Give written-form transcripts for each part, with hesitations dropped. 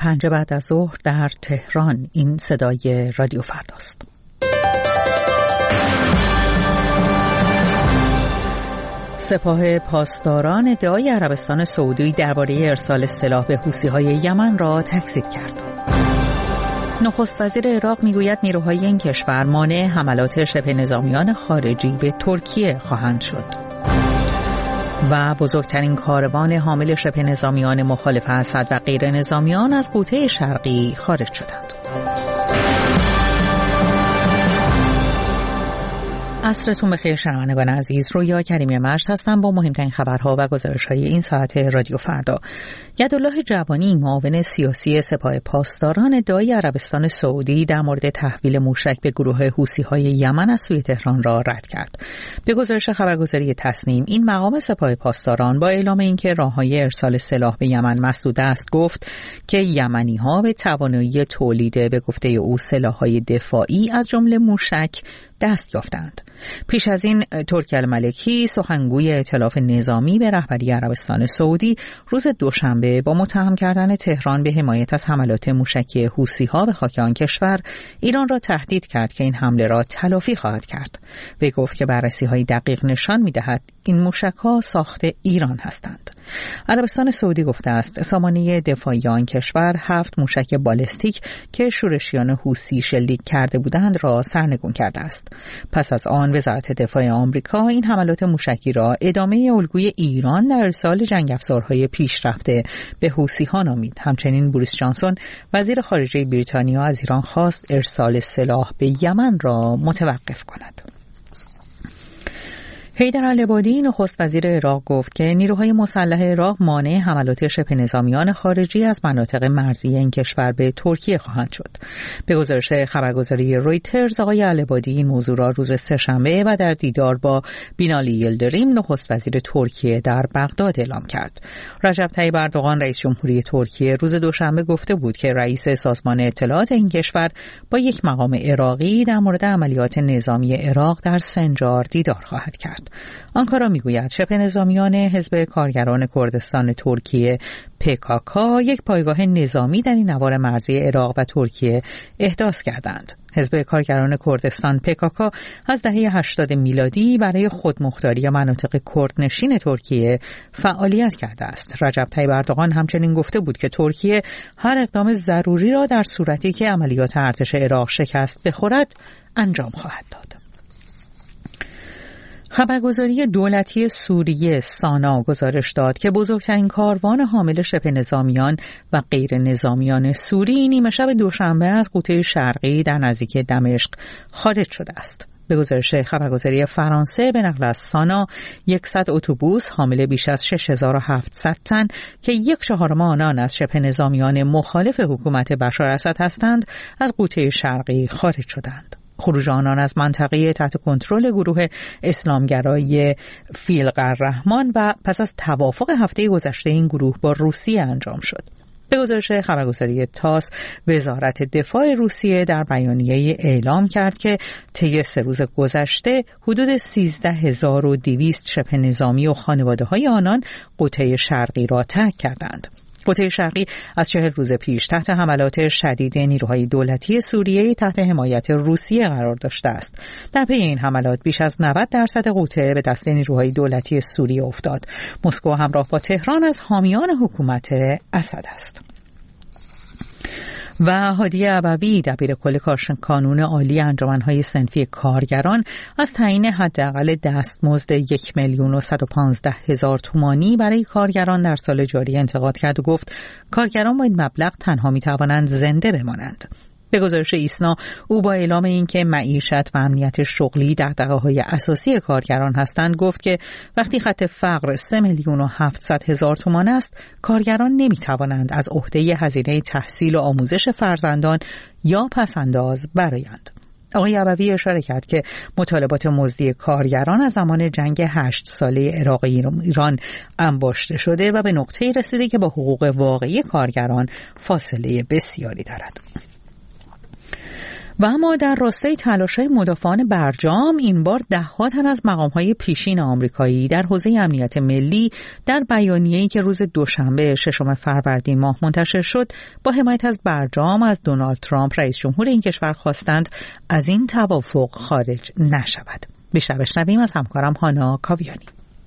5 بعد از ظهر در تهران. این صدای رادیو فرداست. سپاه پاسداران ادعای عربستان سعودی درباره ارسال سلاح به حوثی‌های یمن را تکذیب کرد. نخست وزیر عراق میگوید نیروهای این کشور مانع حملات شبه نظامیان خارجی به ترکیه خواهند شد. و بزرگترین کاروان حامل شبه نظامیان مخالف اسد و غیر نظامیان از غوطه شرقی خارج شدند. عصرتون بخیر شنوندگان عزیز، رویا کریمی مشت هستم با مهمترین خبرها و گزارش‌های این ساعت رادیو فردا. یدالله جوانی، معاون سیاسی سپاه پاسداران، ادعای عربستان سعودی در مورد تحویل موشک به گروه حوثی‌های یمن از سوی تهران را رد کرد. به گزارش خبرگزاری تسنیم، این مقام سپاه پاسداران با اعلام اینکه راه‌های ارسال سلاح به یمن مسدود است، گفت که یمنی‌ها به توانایی تولید به گفته او سلاح‌های دفاعی از جمله موشک دست یافتند. پیش از این ترکی الملکی، سخنگوی ائتلاف نظامی به رهبری عربستان سعودی، روز دوشنبه با متهم کردن تهران به حمایت از حملات موشکی حوثی‌ها به خاک آن کشور، ایران را تهدید کرد که این حمله را تلافی خواهد کرد. وی گفت که بررسی‌های دقیق نشان می‌دهد این موشک‌ها ساخت ایران هستند. عربستان سعودی گفته است سامانه دفاعی آن کشور 7 موشک بالستیک که شورشیان حوثی شلیک کرده بودند را سرنگون کرده است. پس از آن وزارت دفاع آمریکا این حملات موشکی را ادامه الگوی ایران در ارسال جنگ افزارهای پیشرفته به حوثی‌ها نامید. همچنین بوریس جانسون، وزیر خارجه بریتانیا، از ایران خواست ارسال سلاح به یمن را متوقف کند. حیدر العبادی، نخست وزیر عراق، گفت که نیروهای مسلح عراق مانع حملات شبه نظامیان خارجی از مناطق مرزی این کشور به ترکیه خواهند شد. به گزارش خبرگزاری رویترز، آقای العبادی این موضوع را روز سه‌شنبه و در دیدار با بینالی یلدریم، نخست وزیر ترکیه، در بغداد اعلام کرد. رجب طیب اردوغان، رئیس جمهوری ترکیه، روز دوشنبه گفته بود که رئیس سازمان اطلاعات این کشور با یک مقام عراقی در مورد عملیات نظامی عراق در سنجار دیدار خواهد کرد. آنکارا میگوید شبه نظامیان حزب کارگران کردستان ترکیه PKK یک پایگاه نظامی در این نوار مرزی عراق و ترکیه احداث کردند. حزب کارگران کردستان PKK از دهه 80 میلادی برای خودمختاری مناطق کردنشین ترکیه فعالیت کرده است. رجب طیب اردوغان همچنین گفته بود که ترکیه هر اقدام ضروری را در صورتی که عملیات ارتش عراق شکست بخورد انجام خواهد داد. خبرگزاری دولتی سوریه سانا گزارش داد که بزرگترین کاروان حامل شبه نظامیان و غیر نظامیان سوری نیمه شب دوشنبه از غوطه شرقی در نزدیکی دمشق خارج شده است. به گزارش خبرگزاری فرانسه به نقل از سانا، 100 اتوبوس حامل بیش از 6700 تن که 1/4 آنان از شبه نظامیان مخالف حکومت بشار اسد هستند، از غوطه شرقی خارج شدند. خروج آنان از منطقه تحت کنترل گروه اسلامگرای فیلق الرحمن و پس از توافق هفته گذشته این گروه با روسیه انجام شد. به گزارش خبرگزاری تاس، وزارت دفاع روسیه در بیانیه اعلام کرد که طی 3 روز گذشته حدود 13200 شبه نظامی و خانواده‌های آنان غوطه شرقی را ترک کردند. غوطه شرقی از 40 روز پیش تحت حملات شدید نیروهای دولتی سوریه تحت حمایت روسیه قرار داشته است. در پی این حملات بیش از 90% غوطه به دست نیروهای دولتی سوریه افتاد. مسکو همراه با تهران از حامیان حکومت اسد است. و هادی ابوی، دبیرکل کانون عالی انجمن‌های صنفی کارگران، از تعیین حداقل دستمزد 1,115,000 تومانی برای کارگران در سال جاری انتقاد کرد و گفت کارگران با این مبلغ تنها می‌توانند زنده بمانند. به گزارش ایسنا، او با اعلام اینکه معیشت و امنیت شغلی دغدغه‌های اساسی کارگران هستند، گفت که وقتی خط فقر 3,700,000 تومان است، کارگران نمی‌توانند از عهده هزینه تحصیل و آموزش فرزندان یا پس‌انداز برآیند. آقای ابوی اشاره کرد که مطالبات مزدی کارگران از زمان جنگ 8 ساله عراق ایران انباشته شده و به نقطه‌ای رسیده که با حقوق واقعی کارگران فاصله بسیاری دارد. و اما در راستای تلاش‌های مدافعان برجام این بار ده‌ها تن از مقام‌های پیشین آمریکایی در حوزه امنیت ملی در بیانیه‌ای که روز دوشنبه 6 فروردین ماه منتشر شد با حمایت از برجام از دونالد ترامپ رئیس جمهور این کشور خواستند از این توافق خارج نشود. بیشتر بشنویم از همکارم هانا کاویانی.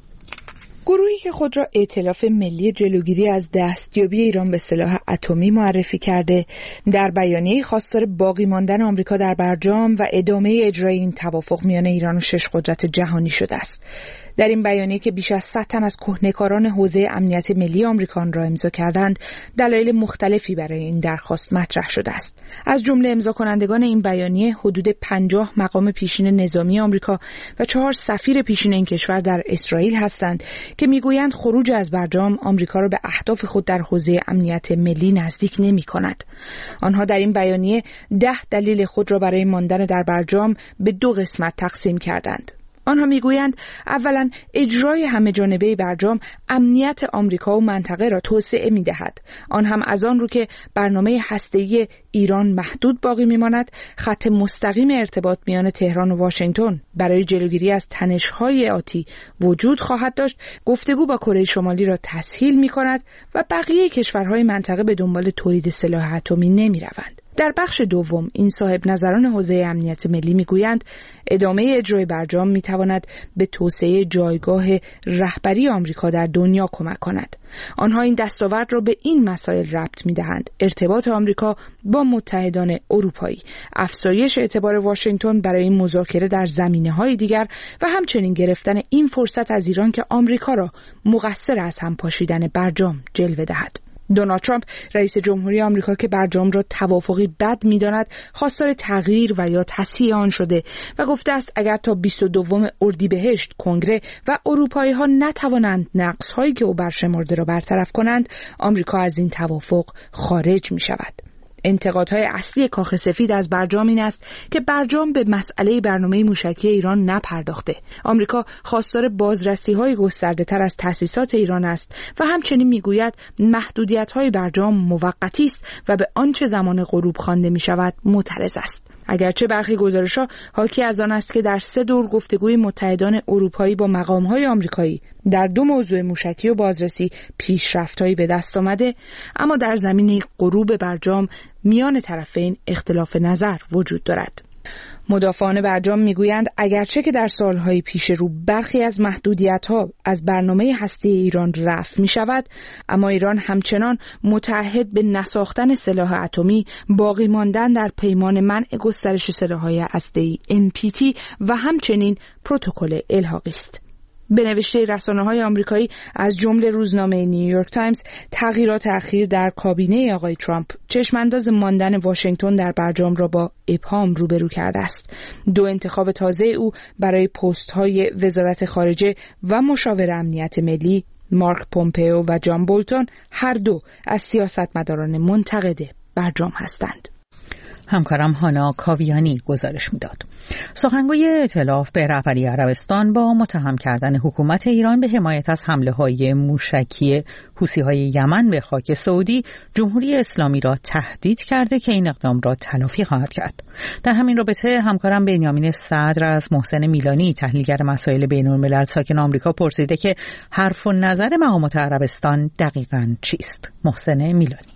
گروهی که خود را ائتلاف ملی جلوگیری از دستیابی ایران به سلاح اتمی معرفی کرده، در بیانیه‌ای خواستار باقی ماندن آمریکا در برجام و ادامه اجرای این توافق میان ایران و 6 قدرت جهانی شده است. در این بیانیه که بیش از 100 تن از کهنه‌کاران حوزه امنیت ملی آمریکا را امضا کردند، دلایل مختلفی برای این درخواست مطرح شده است. از جمله امضا کنندگان این بیانیه حدود 50 مقام پیشین نظامی آمریکا و 4 سفیر پیشین این کشور در اسرائیل هستند که میگویند خروج از برجام آمریکا را به اهداف خود در حوزه امنیت ملی نزدیک نمی‌کند. آنها در این بیانیه 10 دلیل خود را برای ماندن در برجام به 2 قسمت تقسیم کردند. آنها میگویند اولا اجرای همه جانبه برجام امنیت آمریکا و منطقه را توسعه میدهد، آن هم از آن رو که برنامه هسته‌ای ایران محدود باقی میماند، خط مستقیم ارتباط میان تهران و واشنگتن برای جلوگیری از تنش‌های آتی وجود خواهد داشت، گفتگو با کره شمالی را تسهیل میکند و بقیه کشورهای منطقه به دنبال تولید سلاح اتمی نمیروند. در بخش دوم این صاحب نظران حوزه امنیت ملی میگویند ادامه اجرای برجام میتواند به توسعه جایگاه رهبری آمریکا در دنیا کمک کند. آنها این دستاورد را به این مسائل ربط میدهند: ارتباط آمریکا با متحدان اروپایی، افزایش اعتبار واشنگتن برای مذاکره در زمینه‌های دیگر و همچنین گرفتن این فرصت از ایران که آمریکا را مقصر از هم پاشیدن برجام جلوه دهد. دونالد ترامپ رئیس جمهوری آمریکا که برجام را توافقی بد می‌داند، خواستار تغییر و یا تصحیح آن شده و گفته است اگر تا 22 اردیبهشت کنگره و اروپایی‌ها نتوانند نقص‌هایی که او برشمرده را برطرف کنند، آمریکا از این توافق خارج می‌شود. انتقادهای اصلی کاخ سفید از برجام این است که برجام به مسئله برنامه موشکی ایران نپرداخته. آمریکا خواستار بازرسی‌های گسترده‌تر از تأسیسات ایران است و همچنین میگوید محدودیت‌های برجام موقتی است و به آنچه زمان غروب خوانده می‌شود معترض است. اگرچه برخی گزارش‌ها حاکی از آن است که در 3 دور گفتگوی متحدان اروپایی با مقام‌های آمریکایی در 2 موضوع موشکی و بازرسی پیشرفت‌هایی به دست آمده، اما در زمینه غروب برجام میان طرفین اختلاف نظر وجود دارد. مدافعان برجام میگویند اگرچه که در سالهای پیش رو برخی از محدودیت‌ها از برنامه هسته‌ای ایران رفع می‌شود، اما ایران همچنان متعهد به نساختن سلاح اتمی، باقی ماندن در پیمان منع گسترش سلاح‌های هسته‌ای NPT و همچنین پروتکل الحاقی است. به نوشته رسانه‌های آمریکایی از جمله روزنامه نیویورک تایمز، تغییرات اخیر در کابینه آقای ترامپ چشمانداز ماندن واشنگتن در برجام را با ابهام روبرو کرده است. 2 انتخاب تازه او برای پست‌های وزارت خارجه و مشاور امنیت ملی، مارک پومپئو و جان بولتون، هر دو از سیاستمداران منتقد برجام هستند. همکارم هانا کاویانی گزارش میداد. سخنگوی ائتلاف به رهبری عربستان با متهم کردن حکومت ایران به حمایت از حمله‌های موشکی حوثی‌های یمن به خاک سعودی، جمهوری اسلامی را تهدید کرده که این اقدام را تلافی خواهد کرد. در همین رابطه همکارم بنیامین صدر از محسن میلانی، تحلیلگر مسائل بین‌الملل ساکن آمریکا، پرسیده که حرف و نظر مقامات عربستان دقیقاً چیست. محسن میلانی: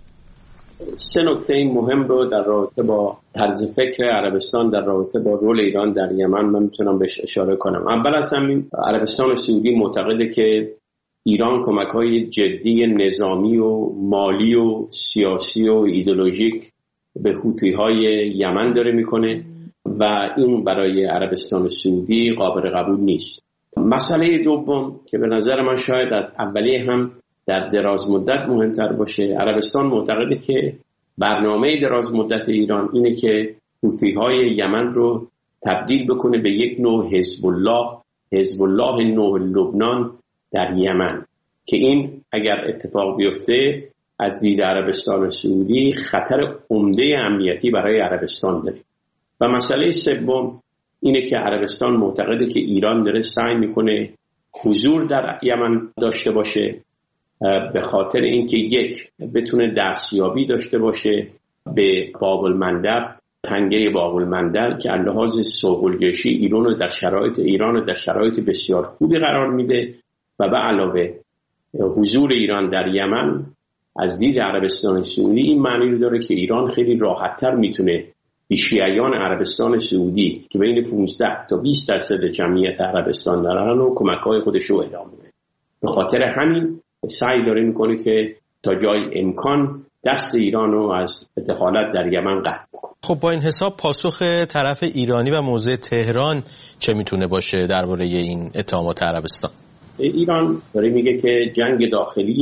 3 نکته مهم رو در رابطه با طرز فکر عربستان در رابطه با رول ایران در یمن من میتونم بهش اشاره کنم. اول از همین، عربستان سعودی معتقده که ایران کمک‌های جدی نظامی و مالی و سیاسی و ایدئولوژیک به حوثی‌های یمن داره میکنه و این برای عربستان سعودی قابل قبول نیست. مسئله دوم که به نظر من شاید از اولیه هم در دراز مدت مهمتر باشه، عربستان معتقده که برنامه دراز مدت ایران اینه که حوثی‌های یمن رو تبدیل بکنه به یک نوع حزب الله نوع لبنان در یمن، که این اگر اتفاق بیفته از دید عربستان سعودی خطر عمده امنیتی برای عربستان داره. و مسئله سوم اینه که عربستان معتقده که ایران داره سعی میکنه حضور در یمن داشته باشه، به خاطر اینکه یک بتونه دستیابی داشته باشه به باب المندب تنگه باق‌المندل که از لحاظ صلح‌جویی ایران رو در شرایط بسیار خوبی قرار میده و به علاوه حضور ایران در یمن از دید عربستان سعودی این معنی رو داره که ایران خیلی راحت‌تر میتونه به شیعیان عربستان سعودی که بین 15 تا 20% جمعیت عربستان دارن و کمک‌های خودش رو ادامه بده. به خاطر همین سعی داره میکنه که تا جای امکان دست ایران رو از دخالت در یمن قطع بکنه. خب با این حساب پاسخ طرف ایرانی و موضع تهران چه میتونه باشه درباره این اتهامات عربستان؟ ایران داره میگه که جنگ داخلی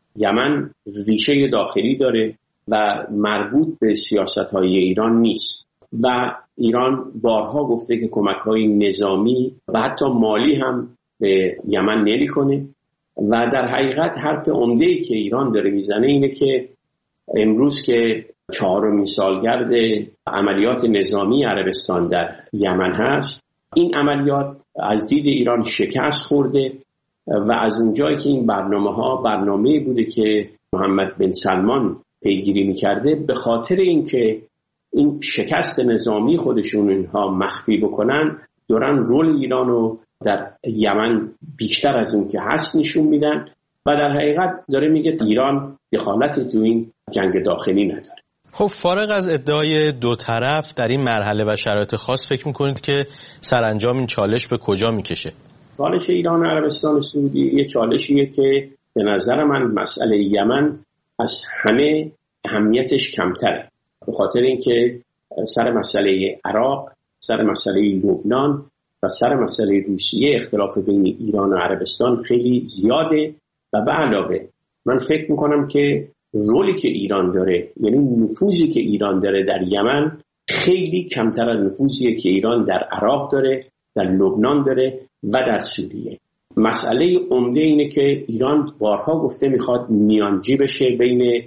یمن ریشه داخلی داره و مربوط به سیاست‌های ایران نیست و ایران بارها گفته که کمک‌های نظامی و حتی مالی هم به یمن نمی‌کنه و در حقیقت حرف عمده‌ای که ایران داره میزنه اینه که امروز که 4مین سالگرد عملیات نظامی عربستان در یمن هست، این عملیات از دید ایران شکست خورده و از اونجایی که این برنامه‌ای بوده که محمد بن سلمان پیگیری می‌کرده، به خاطر اینکه این شکست نظامی خودشون اینها مخفی بکنن، دارن رول ایران رو در یمن بیشتر از اون که هست نشون میدن و در حقیقت داره میگه ایران دخالت تو این جنگ داخلی نداره. خب فارغ از ادعای دو طرف در این مرحله و شرایط خاص فکر میکنید که سرانجام این چالش به کجا میکشه؟ چالش ایران و عربستان سعودی یه چالشیه که به نظر من مسئله یمن از همه اهمیتش کمتره، به خاطر اینکه سر مسئله عراق، سر مسئله لبنان و سر مسئله روسیه اختلاف بین ایران و عربستان خیلی زیاده و به علاوه من فکر میکنم که رولی که ایران داره، یعنی نفوذی که ایران داره در یمن خیلی کمتر از نفوذی که ایران در عراق داره، در لبنان داره و در سوریه. مسئله عمده اینه که ایران بارها گفته میخواد میانجی بشه بین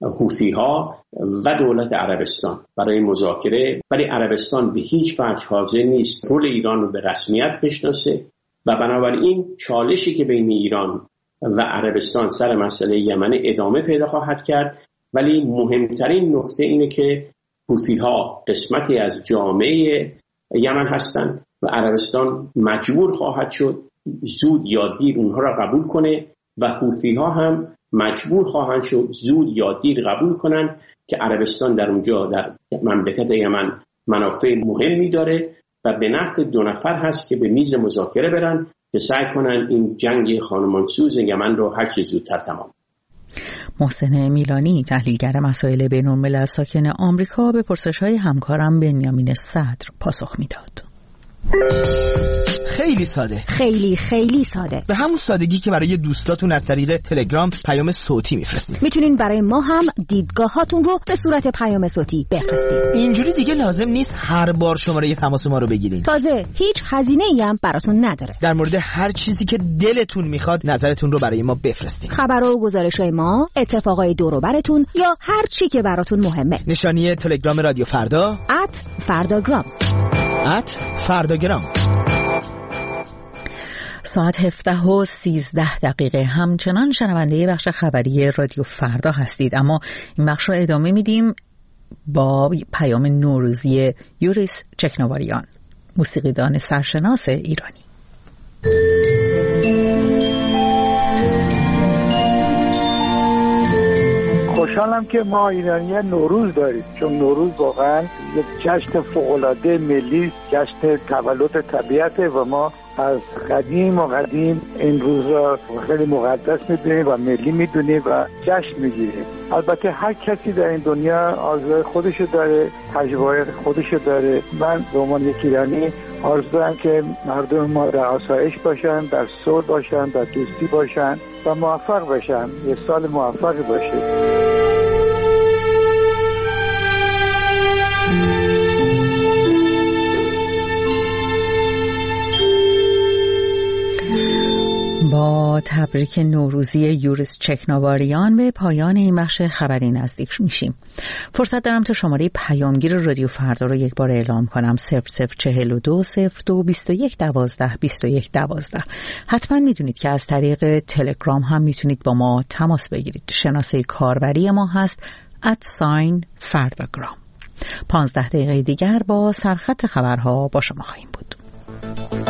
حوثی‌ها و دولت عربستان برای مذاکره، ولی عربستان به هیچ وجه حاضر نیست رول ایران رو به رسمیت بشناسه و بنابراین چالشی که بین ایران و عربستان سر مسئله یمن ادامه پیدا خواهد کرد. ولی مهمترین نکته اینه که حوثی‌ها قسمتی از جامعه یمن هستند و عربستان مجبور خواهد شد زود یا دیر اونها را قبول کنه و حوثی‌ها هم مجبور خواهند شد زود یا دیر قبول کنن که عربستان در اونجا در مملکت یمن منافع مهمی داره و به نفع دو نفر هست که به میز مذاکره برن که سعی کنن این جنگ خانمانسوز یمن رو هر چه زودتر تمام. محسن میلانی، تحلیلگر مسائل بین‌الملل ساکن آمریکا، به پرسش‌های همکارم بنیامین صدر پاسخ میداد. خیلی ساده، خیلی ساده، به همون سادگی که برای دوستاتون از طریق تلگرام پیام صوتی میفرستید. میتونین برای ما هم دیدگاهاتون رو به صورت پیام صوتی بفرستید. اینجوری دیگه لازم نیست هر بار شماره تماس ما رو بگیرین. تازه هیچ هزینه‌ای هم براتون نداره. در مورد هر چیزی که دلتون میخواد نظرتون رو برای ما بفرستید. خبرها و گزارش‌های ما، اتفاقای دور و براتون یا هر چی که براتون مهمه. نشانی تلگرام رادیو فردا @فرداگرام. فرداگرام. ساعت 17:13 همچنان شنونده بخش خبری رادیو فردا هستید، اما این بخش رو ادامه میدیم با پیام نوروزی یوریس چکناواریان، موسیقیدان سرشناس ایرانی. خوشحالم که ما ایرانی‌ها نوروز داریم، چون نوروز واقعا یک جشن فوق‌العاده ملی، جشن تولد طبیعته و ما از قدیم این روز را خیلی مقدس میدونیم و ملی میدونیم و جشن میگیریم. البته هر کسی در این دنیا آرزوهای خودشو داره، تجربه‌های خودشو داره. من به عنوان یک ایرانی آرزو دارم که مردم ما در آسایش باشن، در صلح باشن، در دوستی باشن و موفق باشن. یه سال موفقی باشه. با تبریک نوروزی یوریس چکناواریان به پایان این بخش خبری نزدیک میشیم. فرصت دارم تا شماره پیامگیر رادیو فردا رو یک بار اعلام کنم: 0042 02 21 12 21 12. حتما میدونید که از طریق تلگرام هم میتونید با ما تماس بگیرید. شناسه کاربری ما هست @فرdagram. 15 دقیقه دیگر با سرخط خبرها با شما خواهیم بود.